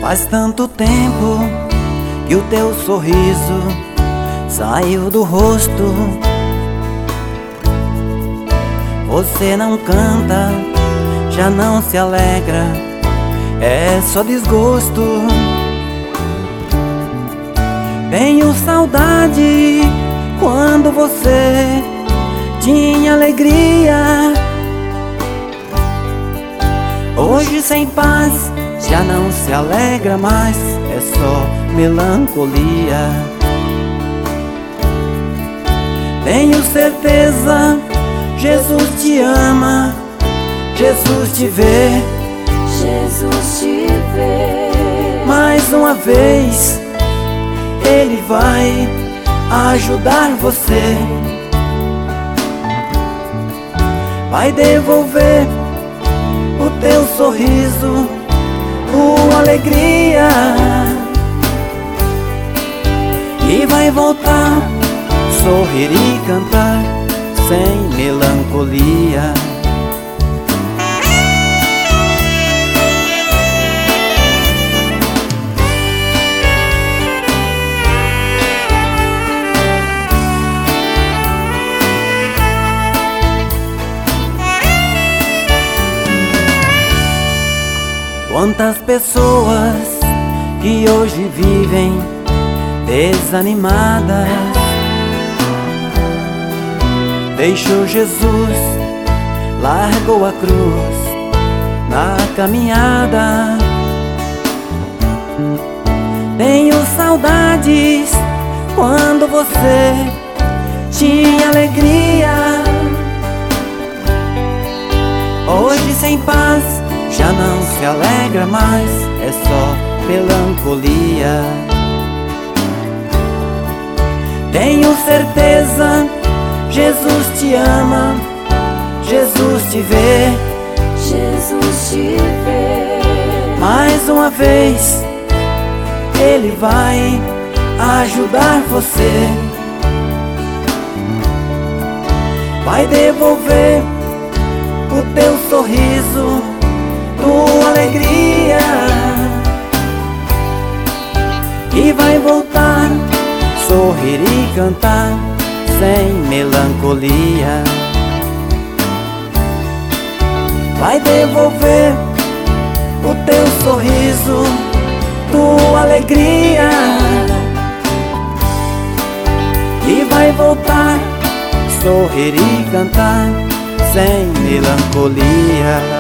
Faz tanto tempo que o teu sorriso saiu do rosto. Você não canta, já não se alegra, é só desgosto. Tenho saudade quando você tinha alegria. Hoje sem paz, já não se alegra mais, é só melancolia. Tenho certeza, Jesus te ama, Jesus te vê, Jesus te vê. Mais uma vez Ele vai ajudar você, vai devolver o teu sorriso, tua alegria, e vai voltar, sorrir e cantar sem melancolia. Quantas pessoas que hoje vivem desanimadas, deixou Jesus, largou a cruz na caminhada. Tenho saudades quando você tinha alegria. Hoje sem paz, já não se alegra mais, é só melancolia. Tenho certeza, Jesus te ama, Jesus te vê, Jesus te vê. Mais uma vez Ele vai ajudar você, vai devolver o teu sorriso, tua alegria, e vai voltar, sorrir e cantar sem melancolia. Vai devolver o teu sorriso, tua alegria, e vai voltar, sorrir e cantar sem melancolia.